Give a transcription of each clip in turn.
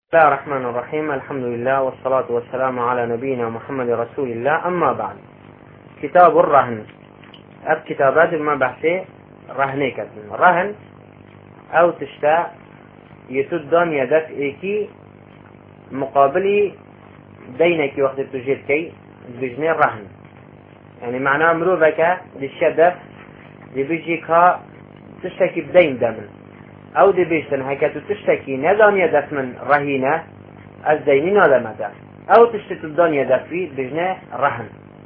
بسم الله الرحمن الرحيم. الحمد لله والصلاة والسلام على نبينا محمد رسول الله. أما بعد، كتاب الرهن. كتابات ما بحثي رهني كتن رهن أو تشتاء يتدان يدك إيكي مقابلي دينك وقت تجير كي بجني الرهن، يعني معناه مروفك للشدف لبيجيكها تشتكي بدين دمن او دي بيشتن هكا تشتكي ندان يدف من رهينة الزينين ولا مدى او تشتكي الدان يدف في بجنة رهن،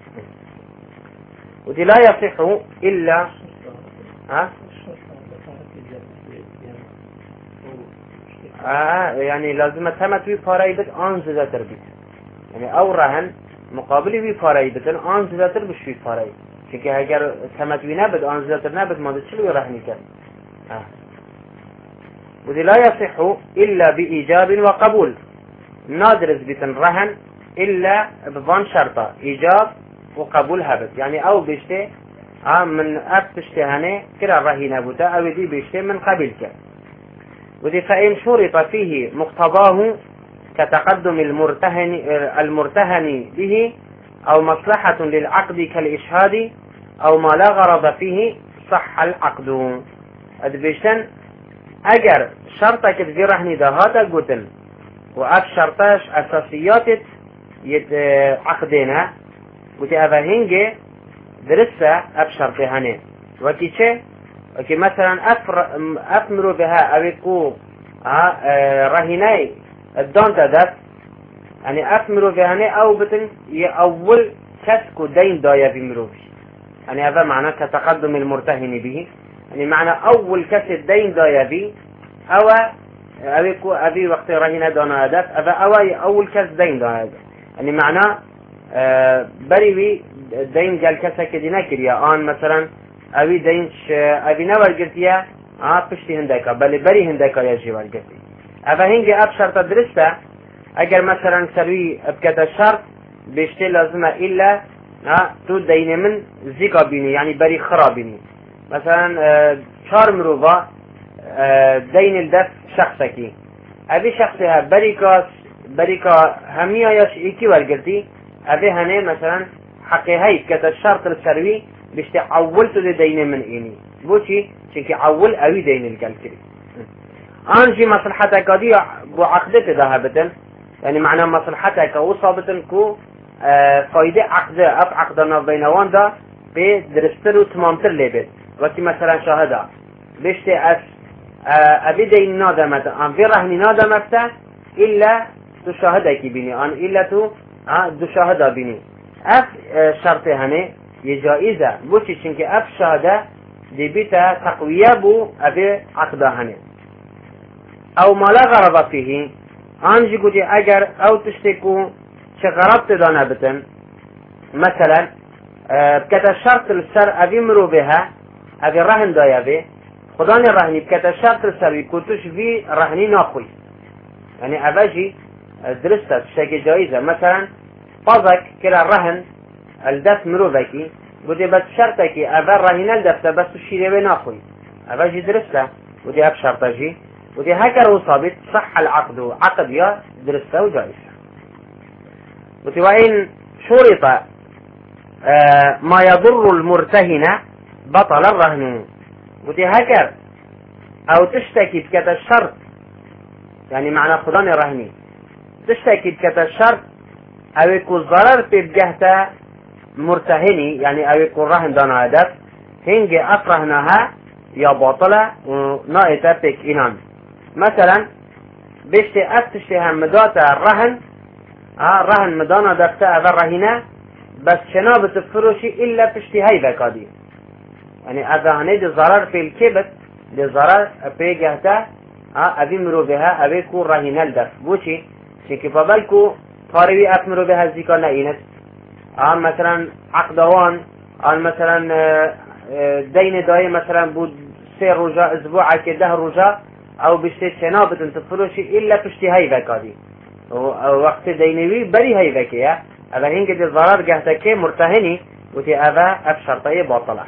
ودي لا يصح الا يعني لازم تمتوي فاريبت آن زدتر بيت، يعني او رهن مقابلی وی فارایی بتن آن زیادتر بشوی فارایی، چون اگر تمتوی نبود آن زیادتر نبود ما چلو رهنی کرد. وذي لا يصح إلا بإيجاب وقبول، نادرز بتن رهن إلا بضان شرطة إيجاب وقبول هبت، يعني أو بيشته من أفتشتهنه كلا رهينه بوتا أو دي بيشته من قبلك. وذي فإن شرط فيه مقتضاه كتقدم المرتهن به أو مصلحة للعقد كالإشهاد أو ما لا غرض فيه صح العقد. أدبيشتن اگر شرطه که دی رهنی ده هاته گوتن و اف شرطش اساسیات عقدینه گوتی اوه هنگه درسته اف شرطه هنه وکی چه؟ وکی مثلا اف مرو بها اوی کو رهینه الدان تدف، يعني اف مرو بهنه او بتن اول کس کو دین دایه بی مرو بی، يعني اوه معنی كتقدم المرتهن به، يعني معنى أول كس الدين دا يبي أو أبي وقت رهينة دانا هدف أول كس دين دا هدف، يعني معنى بريوي دين جال كسا كدي نكريا آن مثلا أبي دينش أبي نوال قرتيا بشتي هندكا بل بري هندكا يجي والقرتي أفا هنجي أب شرط درسته أجر مثلا سروي بكتا الشرط بيشتي لازمة إلا تو دين من زيكا بيني، يعني بري خرابيني مثلا چهار مروفا دين الدف شخصكي ابي شخصها بريكا همية ياش ايكي والقرتي ابي هنه مثلا حقي هاي كتا الشرط السروي بشتي عولتو دي دين من ايني بوشي شنكي عول اوي دين القلكري انجي مصلحتك دي بعقدت ذهبتن، يعني معنى مصلحتك وصابتن كو فايدة عقدنا بينوان دا بدرستر وتمامتر لبت وقتی مثلا شاهده بشته از ابی دین نادمت آن وی رهنی نادمت الا تو شاهده کی بینی آن الا تو دو شاهده بینی اف شرط هنه یه جایزه بوچی چنکه اف شاهده دی بیتا تقویه بو ابی عقده هنه او مالا غرض فیه آنجی گوتی اگر او تشتکو چه غرض تدانه بتن مثلا بکتا شرط السر ابی مرو بها ابي رهن دايا به خداني رهني بكتا شرط السروي كنتوش في رهني ناخوي، يعني اباجي درسته تشتكي جائزة مثلا فازك كلا الرهن الدف مروفكي ودي بس شرطكي ابا رهن الدفته بس الشيري ناخوي اباجي درسته ودي اب شرطجي ودي هكذا وصابت صح العقد عقد يا درسته وجائزة. ودي وإن شرط ما يضر المرتهن بطل الرهن، ودي هكر او تشتكي بكتا الشرط، يعني معنى خدان الرهني تشتكي بكتا الشرط او يكون ضرر في بجهة مرتهني، يعني او يكون رهن دانا هدف هنجي افرهناها يا باطلة ونائتة بك انان مثلا بيشتي افتشتها مداتا الرهن رهن مدانا دفتا الرهنة بس شنابة الفروشي الا بشتي هاي بكادي، يعني اذا هنيد ضرر في الكبت لضرر في جهته ابي مرو بها ابي كون رهين الدف بوشي شكي فبالكو طاروي افمرو بها الزيكا ناينت مثلا عقدوان مثلا دين داي مثلا بود 3 رجاء اسبوع كده رجاء او بشتي شنابت انت فروشي الا بشتي هاي بكادي وقت دينوي بري هاي بكيا اذا هنجد الضرر جهتك مرتهني وتي اذا افشرطي باطله.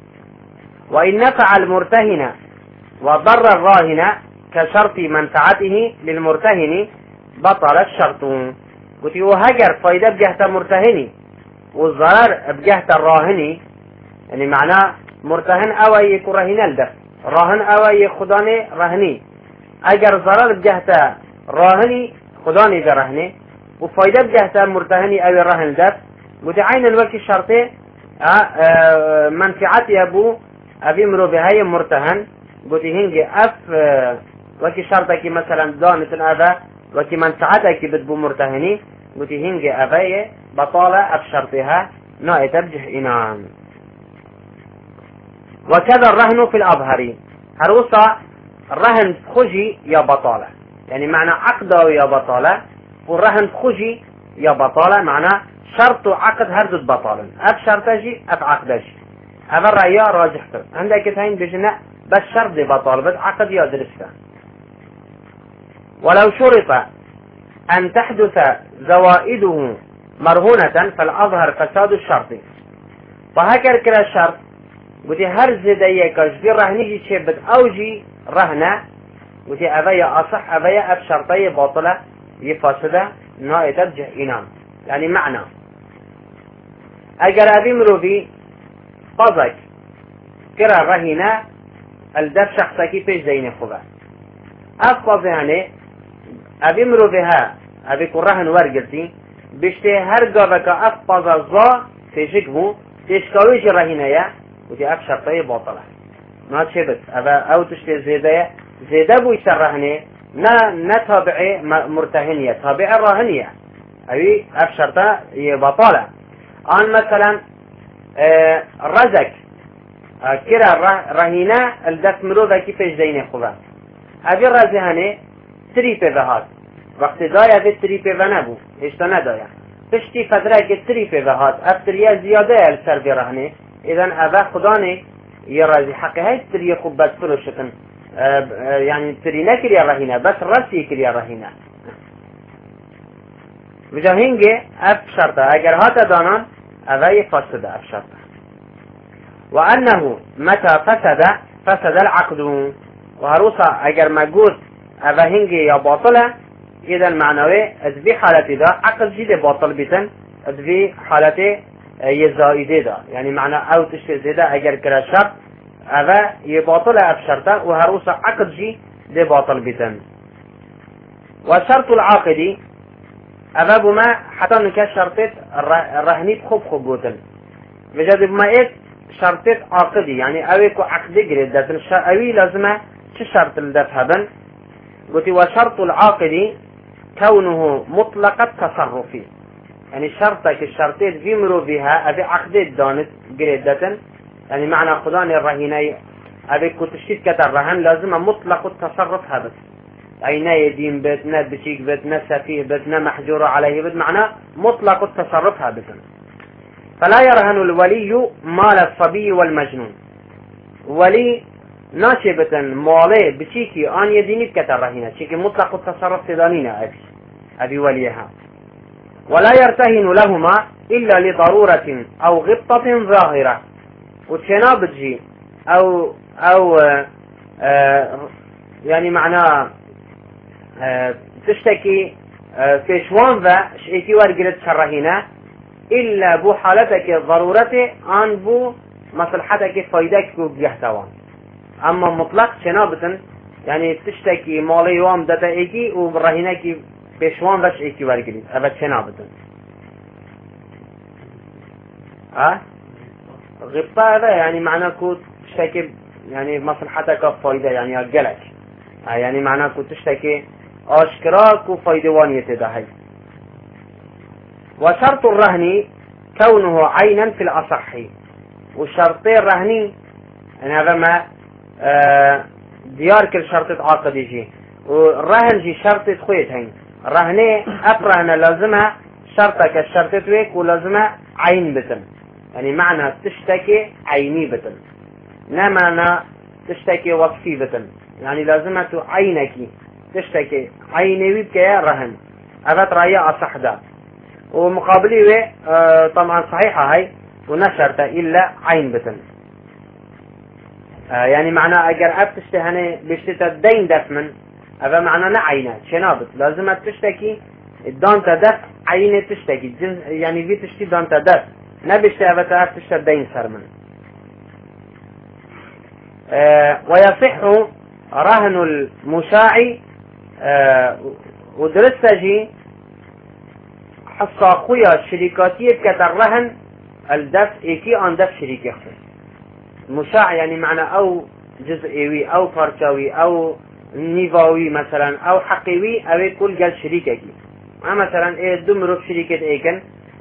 وإن نفع المرتهن وضر الراهن كشرط منفعته للمرتهن بطل الشرط. قلت وهجر فايدة بجهة مرتهني والضرر بجهة الراهني، يعني معناه مرتهن او يكون رهين الدف راهن او يخداني رهني، اگر ضرر بجهة راهني خداني برهني وفايدة بجهة مرتهني او رهن دف. قلت عين الوكي الشرطي منفعتي ابي مرو بهاي مرتهن. قلت هنجي وكي شرطك مثلا دانت هذا وكي منفعتك بتبو مرتهني. قلت هنجي ابي بطالة ابشرطها نائت بجه انان. وكذا الرهن في الأظهر، هروسا الرهن خجي يا بطالة، يعني معنى عقده يا بطالة، والرهن خجي يا بطالة معنى شرط عقد هرد بطالة، أف شرطجي أف عقدجي. هذا الرأي راجحته عندك كتين بجنة بس شرط بطالة بس عقد يا درسته. ولو شرط أن تحدث زوائده مرهونة فالأظهر فساد الشرط. فهكذا كلا الشرط قلت هر زدية كاش رهني جي بد أوجي رهنة قلت أبايا أصح أبايا أف شرطية باطلة يفاسدة نائدة بجه إنام. يعني معنى أجر أبي مروبي قضك كرا رهنة الدف شخصكي فيش زيني خوبا أفضل يعني أبي مروبيها أبي كرهن ورقلتي بشتي هرقابك أفضل الظا تشكبو تشكويش رهنة ودي أف شرطية باطلة ما تشبت أبا أو تشتي زيادة بو يسرهني نا تابعي مرتهنية تابعي راهنية أبي أف شرطة باطلة. آن مثلا رزق كرا رهينة الدف مروفة كيفش ديني خوبا أبي رزهني تريبه بهات وقت دايا في تريبه بنابو هشتا ندايا تشتي فترة كتريبه بهات أفتريا زيادة السر برهني إذن أبا خداني يرازي حقي هاي تري خوب بس فلوشتن يعني تري نكري رهينة بس رسي كري رهينة بجا هنجي أف شرطة أجر هاتا دانان أبا يفسد أف شرطة. وأنه متى فسد العقد وهروسا أجر مجوز أبا هنجي يا باطلة إذن معنوي أدبي حالتي دا عقد جيد باطل بيتن أدبي حالتي يزايده دا يعني معنى أو تشتي زيادة أجر كرا شرط أبا يباطل أف شرطة وهروسا عقد جي دي باطل بيتن. وشرط العاقد أبا بما حتى نكا شرطت الرهنيت خوب بوتن بجد بما إيه شرطت عاقدي يعني أويكو عقدي قريد داتن أوي لازمة شرط الدفهبن. قلت وشرط العاقد كونه مطلق التصرف يعني شرطك الشرطيت في مرو بها أبي عقدي دانت قريد داتن يعني معنى خداني الرهيني أبي كتشتيت كتر رهن لازمة مطلق التصرف هذا أي نا يدين بيت نا بشيك بيت نا سفيه بيت نا محجور عليه بيت معنى مطلق التصرف هذا. فلا يرهن الولي مال الصبي والمجنون ولي ناشبة مالي بشيكي آن يديني بكتر رهينة شيكي مطلق التصرف تدانينا أبي وليها. ولا يرتهن لهما إلا لضرورة أو غبطة ظاهرة وتشنابجي أو يعني معناه تشتكي في شوان ذا شئتي ورقلت شرهنا إلا بو حالتك ضرورته عن بو مصلحتك فايدك بجهتوان. أما مطلق شنابتن يعني تشتكي مالي وام داتا ايكي وبرهنك في شوان ذا شئتي ورقلت أبد شنابتن غبطة هذا يعني معناه كو تشتكي يعني مصلحتك فايدة يعني أجلك يعني معناه كو تشتكي أشكراك وفايدوانية دهي. وشرط الرهن كونه عينا في الأصح والشرطين الرهني يعني هذا ما ديار كل شرط عقد يجي والرهن جي شرط خويت هين الرهني أفرهن لازمها شرطك الشرط تويك ولازمها عين بتن يعني معنى تشتكي عيني بتن لا معنى تشتكي وصفي بتن يعني لازمها عينك تشتكي عيني بك يا رهن أبت رأيها أصح ده ومقابله طبعا صحيحة هاي ونشرت إلا عين بتن يعني معنى أجر أب تشتهني بشتت الدين دفمن هذا معنى نعينة شنابت لازم تشتكي الدان تدف عينة تشتكي يعني في تشتي دان تدف نبشت هذا تعرف تشتى دين سرمن. ويصح رهن المشاع ودرستجي حصا خويا شركاتية كتر رهن الدف ايكي ان دف شريكي خصوص مشاع يعني معنى او جزئيوي او فرشاوي او نيفاوي مثلا او حقيوي او كل قال شريكي مثلا ايه دمرو شريكة ايكن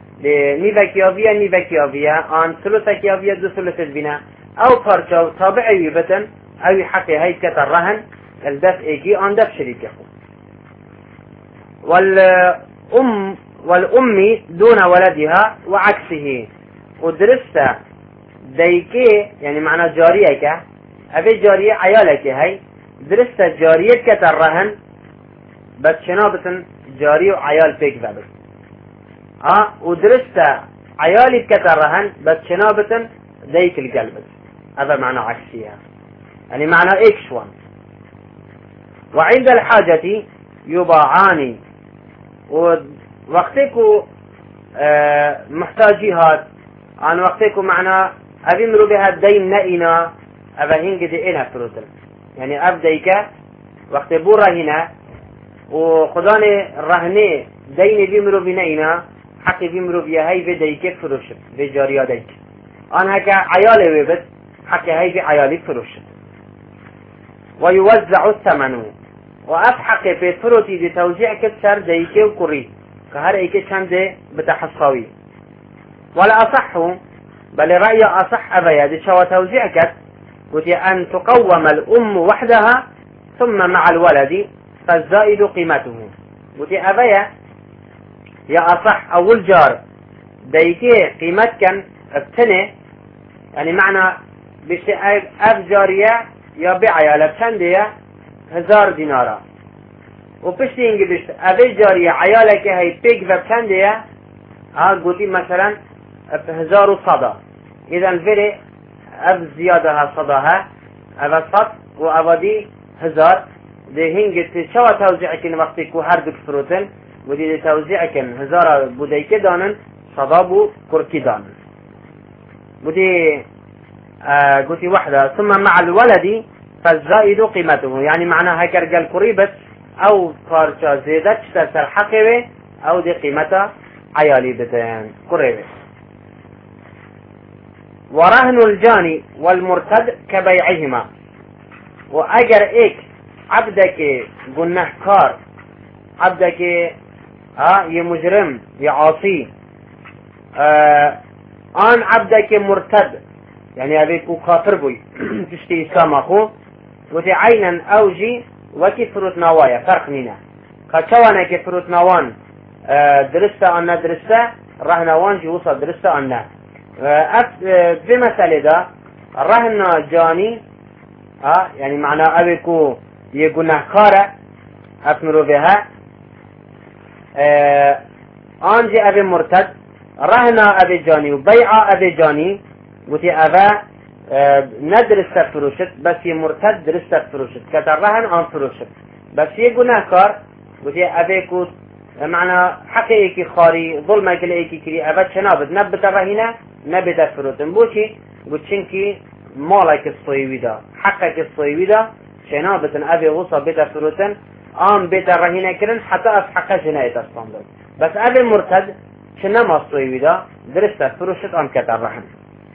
نيفاكيافيا ان ثلثكيافيا دو ثلث البناء او فرشاو طابعي بتن او حقي هاي كتر رهن الدف ايكي ان دف شريكي والأم دون ولدها وعكسه ودرست ديكي يعني معنى جارية أبي جارية عيالك هاي درست جارية كترهن بس شنابة جارية وعيال فيك ذابت ودرست عيالي كترهن بس شنابة ديك القلب هذا معنى عكسيها يعني معنى إكشوان. وعند الحاجة يباعان ووقتكو محتاجيهات عن وقتكو معنى أبيمرو بها الدين نئنا أبهنج دي إنا فروتل يعني أبديك وقت بورا هنا وخداني رهني دين بيمرو بنئنا حقي بيمرو بيا هاي بديك فروشت بجاريا ديك أنا هكا عيالي ويبت حقي هاي بعيالي فروشت. ويوزع الثمن وأفحق في فروتي دي توزيع كتسر ديكي وكري كهر ايكي چند بتحصاوي. ولا أصح بل رأي أصح أبيا دي شو توزيع كت وتي أن تقوم الأم وحدها ثم مع الولد فالزائد قيمته وتي أبيا يا أصح أول جار ديكي قيمت كان ابتنه يعني معنى بشتي أب جارية يا بيعيا لبشندية 1000 دينارا وبشتي إنجي بشت أبي جارية عيالك هاي بيك بشندية قلتي مثلا 1000 صدا إذا الفري أب زيادة صداها أبا صد وأبدي 1000 دي هنجي شو توزيعك وقتك وهردك فروتن ودي توزيعك 1000 بوديك دانن صدابو كركي دانن ودي قلتي واحدة ثم مع الولد فالزائد قيمته يعني معناها كرجال قريبة أو فارشة زيادة تستر حقيبة أو دي قيمتها عيالي بتان قريبة. ورهن الجاني والمرتد كبيعهما وأجر إيك عبدك جنهكار عبدك يمجرم يعاصي آن عبدك مرتد يعني أبيكو كافر بوي تشتي إسلام أخو وتي عينا أوجي وكي فروت نوايا فرق نينا كتوانا كي فروت نوان درستا أنا درستا رهن نوان جي وصل درستا أنا في مسألة دا رهن جاني يعني معنى أبيكو يقولنا كارة أفمرو بها أنجي أبي مرتد رهن أبي جاني وبيع أبي جاني وتي أبا ندرس فروشت بس مرتد درس فروشت كترهن عن فروشت بس يقولنا كار وتي أبيكو معنى حقيقي خاري ظلمك لأيكي كري أبا شنابد نبت رهنا نبت فروتن بوشي بوشنكي مالك الصيوي دا حقك الصيوي دا شنابت أبي غصة بيت فروتن آم بيت رهنا كرن حتى أفحق جناية الصندوق بس أبي مرتد شنما الصيوي دا درس فروشت آم كترهن.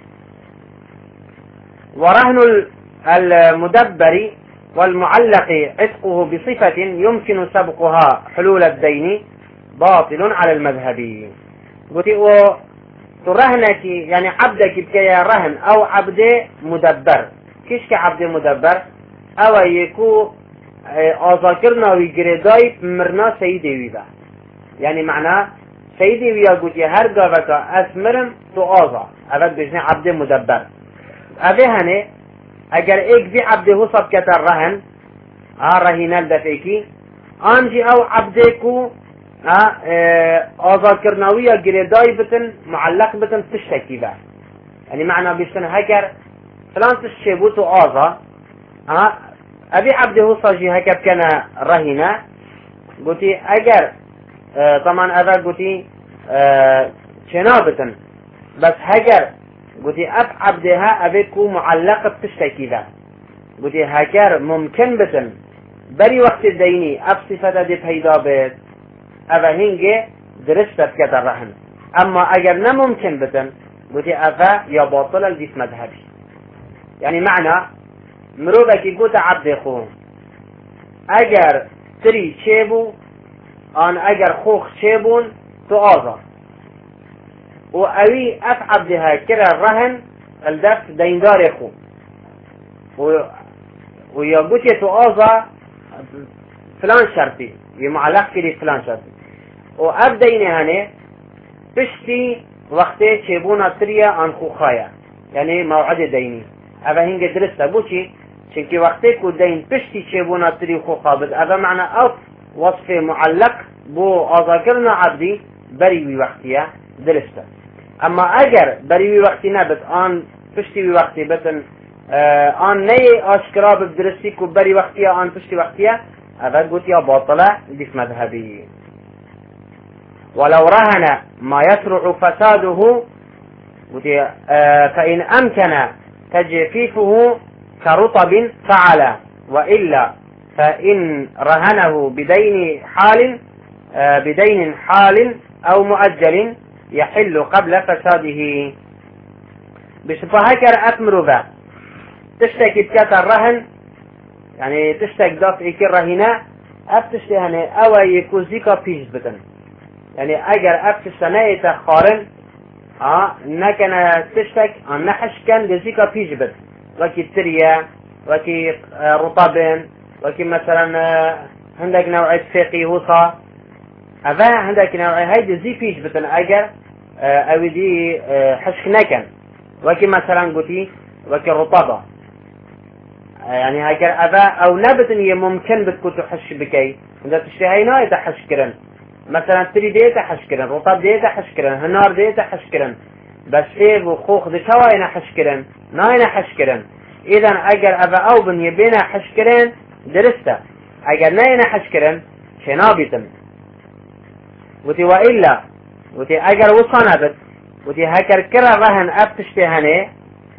ورهن المدبر والمعلق عتقه بصفة يمكن سبقها حلول الدين باطل على المذهبي قلت ترهنك يعني عبدك بكي رهن أو عبد مدبر كيش كعبد مدبر أو يكو أذاكرنا ويجرداي مرنا سيدي ويبا يعني معناه سيدي ويا قلت هر قابك أسمرم تو آزا أبد بجني عبد مدبر أبي هني اگر ایک بھی عبد ہو سب کہتا رہن رہینل دفعی آنجی او عبد کو آزاد کرناوی یا گریدائی بتن معلق بتن تشتکی با يعني معنى بيشتن هكر فلان تشيبوتو آزا أبي عبده صاجي هكا كان رهنا قلتي أجر طبعا هذا قلتي شنابة بس هجر قلتي أب عبدها أبيكو معلقة بتشتكي ذا قلتي هكر ممكن بتن بري وقت الديني أب صفة دي بيدا بيت أبا هنجي درست بكتا رهن أما أجر نممكن بتن قلتي أفا يا باطل الجسم مذهبي يعني معنى مروبك قلت عبد خوه اگر تري شيبو ان اگر خوخ شيبون تو آزا و اوي اف عبدها كرا الرهن الدف ديندار خو و يا قلت تو آزا فلان شرطي يمعلق كري فلان شرطي و اف ديني هنه بشتي وقتي شيبونا تريا ان خوخايا يعني موعد ديني اوه هنگ درسته بوشي چونكي وقتي كو دين بشتي چيبونا تري خو قابض اوه معنى اوف وصف معلق بو آذاكرنا عبدي بريوي وقتيا درسته اما اگر بريوي وقتي نبت آن بشتي وقتي بتن آن ني اشكرا بدرسي كو بري وقتيا آن بشتي وقتيا اوه قوتيا باطلة ديس مذهبي ولو رهن ما يسرع فساده فإن أمكن تجفيفه كرطب فعل وإلا فإن رهنه بدين حال أو مؤجل يحل قبل فساده بشفاهكر أثمر ذا تشتكي بكات الرهن يعني تشتك داف إيكي الرهناء أبتشتي هني أو يكوزيكا بيش بتن يعني أجر أبتشتناي تخارن نكنا تشتك أن نحش كان لزيكا بيش بتن وكي تريا وكي رطب وكي مثلا عندك نوع فقي وصا هذا عندك نوع هيدي زي فيش بتن اجر او دي حشك نكن وكي مثلا قلتي وكي رطبة يعني هاجر هذا او نبتن ممكن بتكون تحش بكي عندك تشتهينا يتحشكرن مثلا تري دي تحشكرن رطب دي تحشكرن هنار دي تحشكرن بس ايه وخوخ دي شوائنا حشكرن ناينا حشكرن اذا اگر ابا او بن يبينا حشكرن درسته اگر ناينا حشكرن شنابتم وتي وإلا وتي اگر وصانبت وتي هكر كرا رهن ابتشتهنه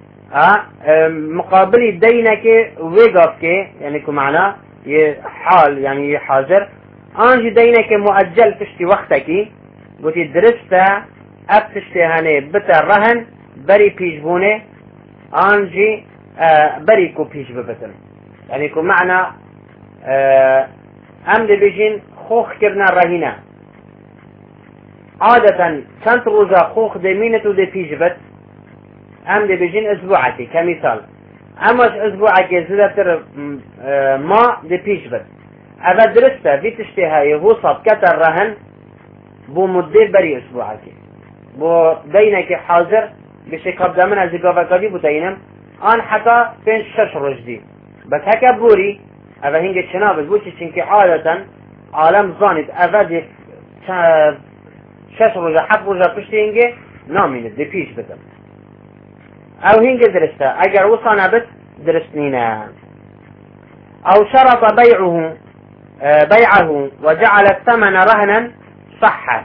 مقابل دينك ويقفك يعني كمعنى حال يعني حاضر انجي دينك مؤجل تشتي وقتك وتي درسته ابتشتهنه بتا رهن بري بيجبونه انجي بري كو بيش ببتن يعني كو معنى امد بيجين خوخ كرنا رهينة عادة كانت روزا خوخ دي مينتو دي بيش بت امد بيجين اسبوعتي كمثال اماش اسبوعك زدتر ما دي بيش بت اذا درسته في تشتهاي وصف كتر رهن بو مدة بري اسبوعك بو دينك حاضر بشكل دامن از قافكادي بو دينم آن حتى بين 6 رجدي بس هكا بوري أفا هنجي شنابت بوشي چنكي عادة عالم زانت أفا دي 6 رجا 7 رجا پشتي هنجي نامينت دي فيش بتم أو هنجي درستا أجر وصانا بت درسنينا أو شرط بيعه وجعل الثمن رهنا صح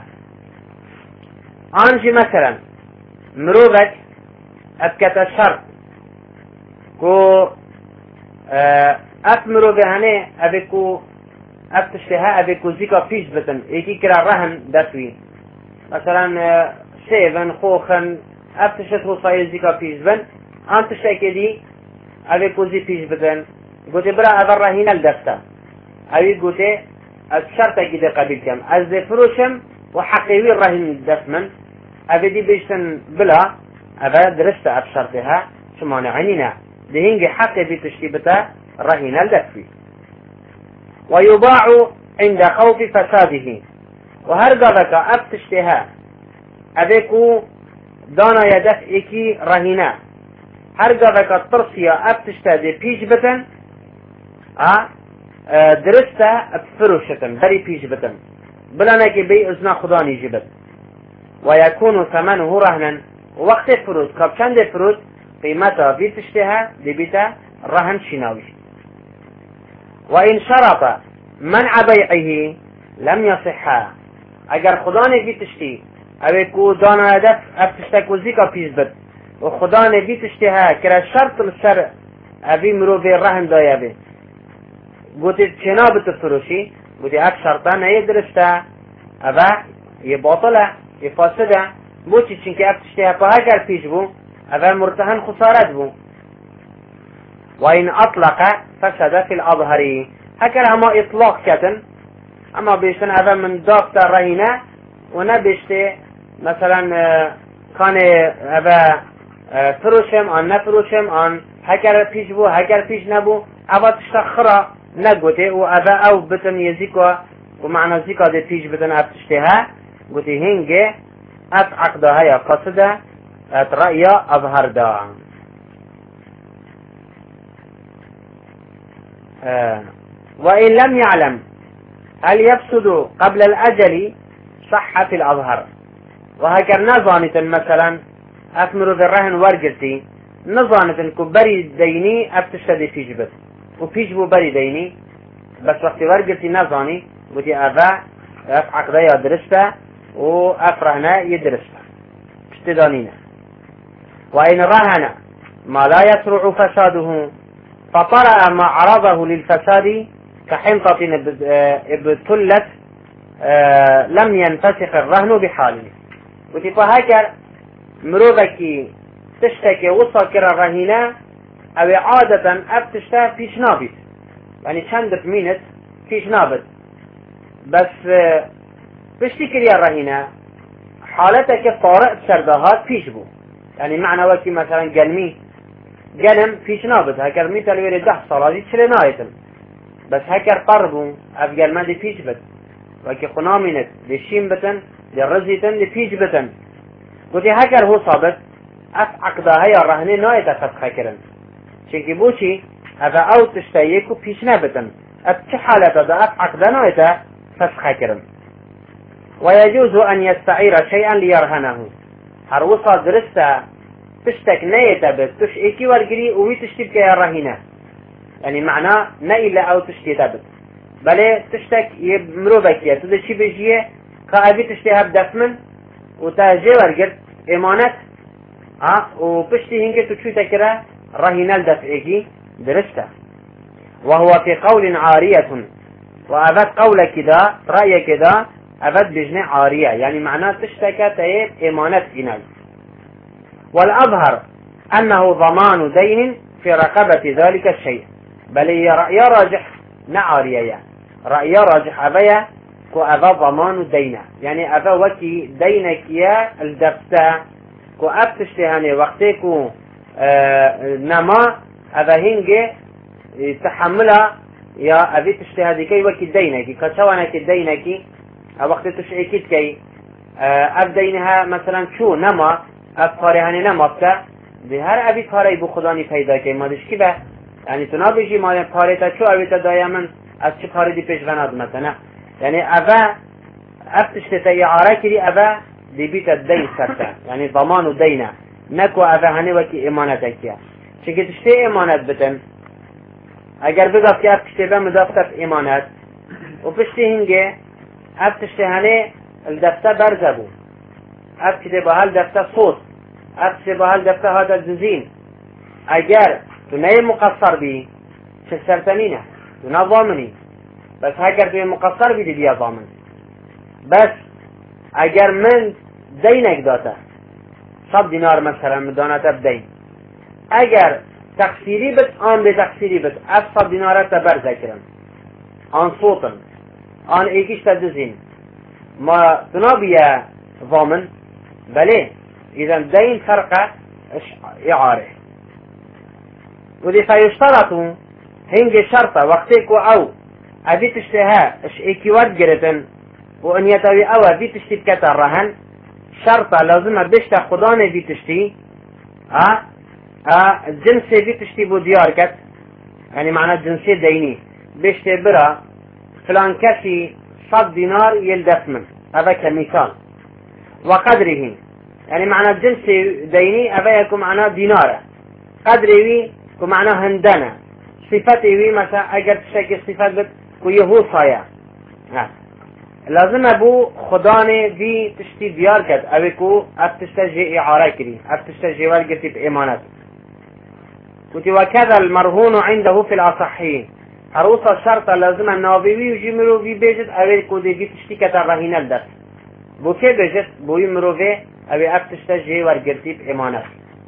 أنجي مثلا مروبك أبكت الشرط كو أثمرو بهنه أبكو أبتشتها أبكو زيكا فيش بتن إيكي كرا رهن دفوي مثلا سيفن خوخن أبتشترو صاير زيكا فيش بن أنت تشتكي دي أبكو زي فيش بتن قلت برا أذر رهين الدفتا أبي قلت الشرطة كده قبل كم أزفروشم وحقيوي الرهين الدفمن أبي دي بيشتن بلا أبا درست أبشرتها شمانع عنينا دهينجي حقي بتشتيبتا رهين الدفي ويباع عند خوف فساده وهرقذك أبتشتها أبيكو دانا يدف إكي رهينا هرقذك الترسية أبتشتها دي بيش بتن درستا بفروشة بري بيش بتن بلانك بي ازنا خداني جبت ويكون ثمنه رهنا وقت فروض كبشان دي فروض قيمتها بيتشتها دي بيتا رهن شناوي وإن شرط منع بيعه لم يصحها. اگر خدا نبی تشتی اوی کو دانا هدف افتشتک و زیکا پیش بد و خدا نبی تشتی ها کرا شرط لسر اوی مروفی رهن دایا بی گوتی چنا بتفروشی گوتی اف شرطا نه درسته اوه یه باطله یه فاسده بوچی چنکه افتشتی ها پا اگر پیش بو اوه مرتهن خسارت بو. وإن أطلق فسد في الأظهر. هكذا هما إطلاق كتن اما بیشتن اوه من دافت رهینه و نبیشته مثلا کان اوه فروشم آن نفروشم آن هکر پیش بو هکر پیش نبو اوه تشتخرا نگوته و اوه او بتن یزیکا و معنی زیکا ده پیش بتن اف تشته ها گوته هنگه ات عقده ها یا قصده ات رأیا اظهر دا. وإن لم يعلم هل يفسد قبل الأجل صح في الأظهر. وهكذا نظانة مثلا أثمر في الرهن ورقتي نظانة كبري ديني أبتشتدي فيش بس وفيش بو بري ديني بس وقت ورقتي نظاني ودي أفا أفعق دا يدرسته وأفرهنا يدرسته اشتدانينا. وإن رهن ما لا يسرع فساده فطرأ ما عرضه للفساد كحنطة ابتلت لم ينفسخ الرهن بحاله. وتبقى هكذا مروبكي تشتكي وصل كرا الرهينة او عادة ابتشتا فيش نابت يعني چند مينت فيش نابت بس بشتكي لي الرهينة حالتك طارئ سردهات فيش بو يعني معنى وكي مثلا جنمي جنم فيش نابت هكذا ميتال ويري 10 صلاة دي تشري نايتن بس هكر قربو افقال ما دي فيش بت وكي خنامينت دي شين بتن دي رزيتن دي فيش بتن ودي هكر هو صابت اف عقده هيا الرهنين نايتا فتخا كرن چنكي بوشي افا او تشتايكو فيش نابتن اف چه حالتا دا اف عقده نايتا فتخا كرن. ويجوز ان يستعير شيئا ليرهنه. هر وصا درستا تشتك نايتا بس تش ايكي ورقري ومي تشتبك يا الرهينة يعني معناه نايلة او تشتي تابت بله تشتك يمروبك يا تده شي بجيه كأبي تشتيها بدفمن وتاجي ورقر امانت وبشتي هنگه تشوي تكرا رهينة الدفعيكي درسته. وهو في قول عارية وأبد قول كدا رأي كدا أبد بجنة عارية يعني معناه تشتكى تايب امانت إنال. والأظهر أنه ضمان دين في رقبة ذلك الشيء بل رأي راجح نعارية رأي راجح أبيا كو أبا ضمان دينه يعني أبا وكي دينك يا الدفتا كو أبتشتهاني وقتكو نما أبا هنجي تحملها يا أبي تشتهادي كي وكي دينك كشوانك دينك وقت تشعيكيت كي أبدينها مثلا شو نما أبقارهاني نما بتا بهر أبي قاري بو خداني پیدا كي ما دش كي به يعني تو نبیجی ما پاره تا چو اوی تا دایمن از چه پاره دی پیش غناد مثلا يعني أبا أفتشت إعارة كري أبا دي بيت الدين سرتا يعني ضمان الدين نكو أبا هنوكي إمانتك يا شكي تشتي إمانت بتن اگر بگفت که افتشتی به مدافت إمانت و پشتی هنگه افتشتی هنه الدفته برزبو افتشتی به هل دفته صوت افتشتی به هل دفته هذا الجزين اگر تو نه مقصر بی چه سرتنینه تو نه ضامنی بس اگر تو مقصر بی بیا ضامن بس اگر من دینک داته 100 دینار مثلا مدانته بدین اگر تقصیری بد آن به تقصیری بد 100 دینارت بر ذکرم آن صوتن آن ایکیش تدزین ما تنابیه ضامن بله اذا دین فرقه اعاره ودي فيشترطوا هنجي شرطة وقتكو او ابي تشتها اش ايكي ورقرتن وان يتوي او ابي تشتي بكتا الرهن شرطة لازم بيشتا خداني بي تشتي الجنسي بي تشتي بو ديار كت يعني معنى الجنسي ديني بيشتي برا فلان كسي 100 دينار يلدف من هذا كمثال وقدره يعني معنى الجنسي ديني ابا يكون معنى ديناره قدره ومعناه هندنه صفت وی مثلا اگر تشکی صفت بد کو یهو سایه لازم ابو خدا نه وی تشتی دیار کرد اوی کو اف تشتی اعاره کری اف تشتی جوال گرتی به امانت قلت وكذا المرهون عنده في الأصحين عروسا شرط لازم النابوي وجمرو في بيجت اوي كودي في تشتي كتا رهين الدس بو كي بيجت بو يمرو في اوي اف تشتجي ورقرتي بإمانة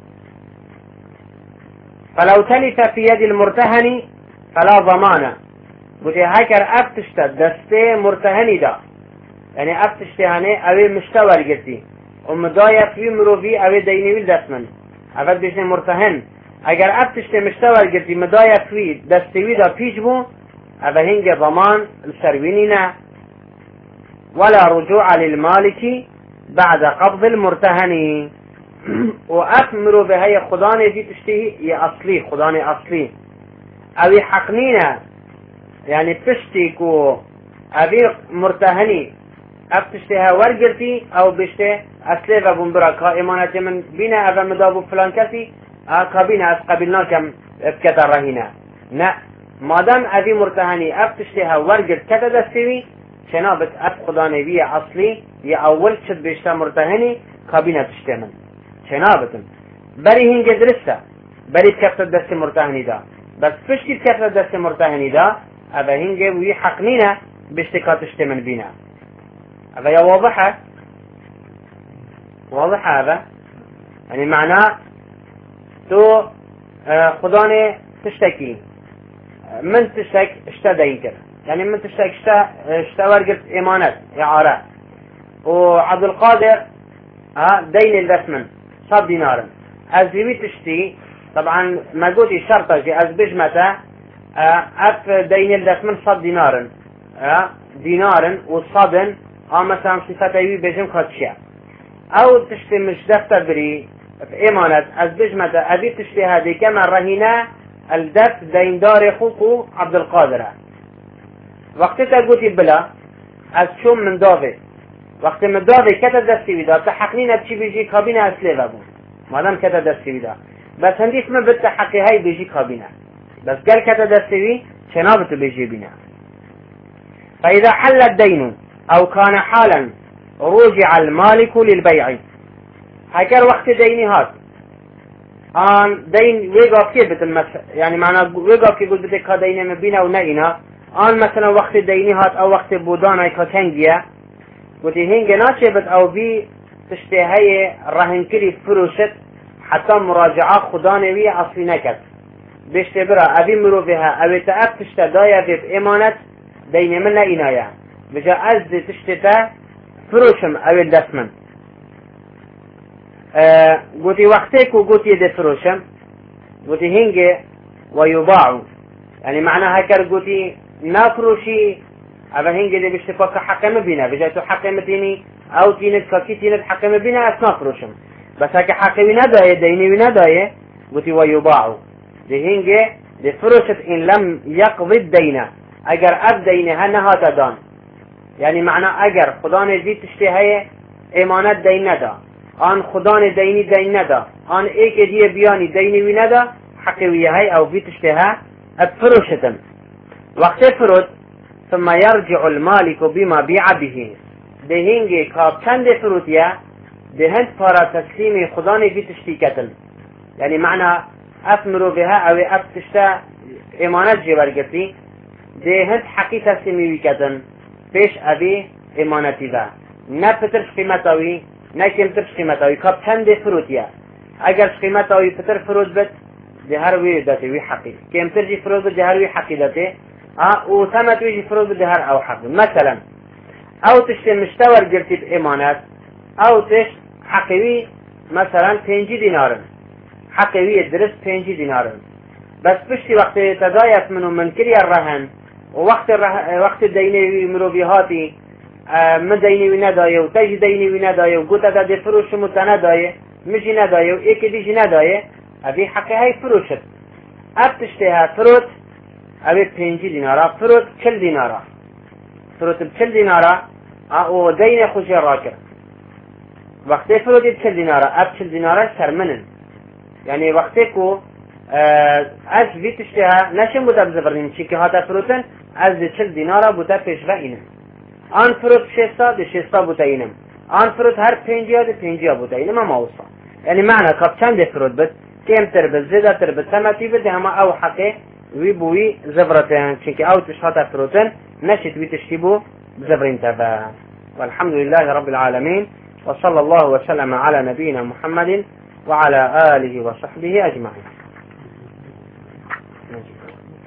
فلو تلف في يد المرتهن فلا ضمانة قلت هكر اف تشت دستي مرتهني دا يعني اف تشتي هني اوي مشتا ورقرتي ومدايا في يمرو في اوي دينيوي دسمن اول بيجن مرتهن اگر اب تشتی مشتور گرتی مدای فوی دستوی دا پیش بو او هنگ ضمان السروینی نه ولا رجوع للمالك بعد قبض المرتهن و افمرو به هی خدانه دی تشتی یه اصلی خدانه اصلی اوی حقنینه یعنی پشتی کو اوی مرتهنی اب تشتی ها ورگرتی او بشتی اصلی و بندرا که امانت من بینه او مدابو فلان کسی قبیل از قبیلنا کم بکتا رهینه نه مادام اوی مرتهنی اب تشتیها ورگرد کتا دستوی چنابت اب خدا نوی اصلی یا اول چد بیشتا مرتهنی قبیل تشتی من چنابتن بری هنگ درسته بری کفت دست مرتهنی دا بس پشتی کفت دست مرتهنی دا اوه هنگ وی حق نینه بشتکا تشتی من بینه اوه یا واضحه اوه يعني معناه تو خدانه تشتكي من تشتك اشتا ينكر يعني من تشتك اشتا ورقت امانت اعاره وعبد القادر دين الرسمن 100 دينار از بيبي تشتي طبعا ما قلتي شرطه جي از بجمته اف دين الرسمن 100 دينار دينار وصدن مثلا صفته يبي بجم خدشيه او تشتي مش دفتر بري في امانت از بجمته ابي تشتي هذه كما رهينه الدف دين دار خوكو عبد القادر وقتها قلتي بلا از شوم من دافي وقت من دافي كتا دستي بدا تحقنين بشي بيجي كابينه اسلي بابو مادام كتا دستي بدا بس هندي اسمه بالتحقي هاي بيجي كابينه بس قال كتا دستي بي شنابته بيجي بنا فاذا حل الدين او كان حالا رجع المالك للبيع هكذا وقت ديني هات آن دين ويقف كيف بتمثل يعني معنى ويقف كيف قلت بتك ديني مبينه ونئنا آن مثلا وقت ديني هات او وقت بودانا كتنجية قلت هنجي ناشبت او بي تشتهي رهن كري فروشت حتى مراجعة خدانوي اصلي نكت بيشتبرا ابي مرو بها ابي تأب تشتدايا بامانت دين من لئنايا بجا از تشتتا فروشم او الدسمن قلت وقتك وقلت يد فروشم قلت هنجي ويباعوا يعني معناها هكذا قلت نافروشي أبا هنجي دي بشتفاك حقم بينا بجايتو حقم تيني أو تينت كاكي تينت حقم بينا أسنافروشم بس هكا حقمي نداية ديني نداية قلت ويباعوا دي هنجي دي فروشت إن لم يقضي الدين أجر أب دينها نهات دان يعني معنى أجر خدان دي تشتهي إيمانات دين ندا آن خدان ديني دين ندا آن ايك دي بياني ديني وندا حقوية هاي او في تشتها افروشتن وقت فرد ثم يرجع المالك بما بيع به دهنجي كاب چند فروتيا دهند پارا تسليم خدان في تشتيكتن يعني معنى افمرو بها او اف تشتا امانت جبر گرتی دهند حقی تسلیمی ویکتن پیش ابي امانتی دا نه پتر قیمتاوی نه کمتر قیمتاوی کاب چند فروتیا اگر قیمتاوی پتر فروت بد ده هر وی داته وی حقی کمتر جی فروت بد ده هر وی حقی داته او ثمت وی جی فروت بد ده هر او حقی مثلا او تشت مشتور گرتی بامانت او تشت حقیوی مثلا 5 دینارن حقیوی درست 5 دینارن بس پشتی وقت تدایت منو منکری الرهن وقت دینی مروبیهاتی من دینی ندایه و تجی دینی ندایه و گوتا دا دی فروشمو تا ندایه مجی ندایه و ایک دیجی ندایه ابی حقی های فروشت اب تشتیها فروت ابی 5 دینارا فروت 40 دینارا فروت ب 40 دینارا او دین خوشی راکر وقتی فروتی 40 دینارا اب 40 دینارا سرمنن یعنی وقتی کو از ویتشتها نشم بوده بزبرین چی که هاتا فروتن از 40 دینارا بوده پیشوه اینم آن فروت 600 بوده اینم آن فروت هر 50 بوده اینم هم اوصا یعنی معنی کب چند فروت بد کم تر بد زیده تر بد سمتی بد همه او حقه وی بوی زبرتن چی که او تش هاتا فروتن نشت ویتشتی بو زبرین تبا والحمد لله رب العالمين وصلى الله وسلم على نبينا محمد وعلى آله وصحبه أجمعين.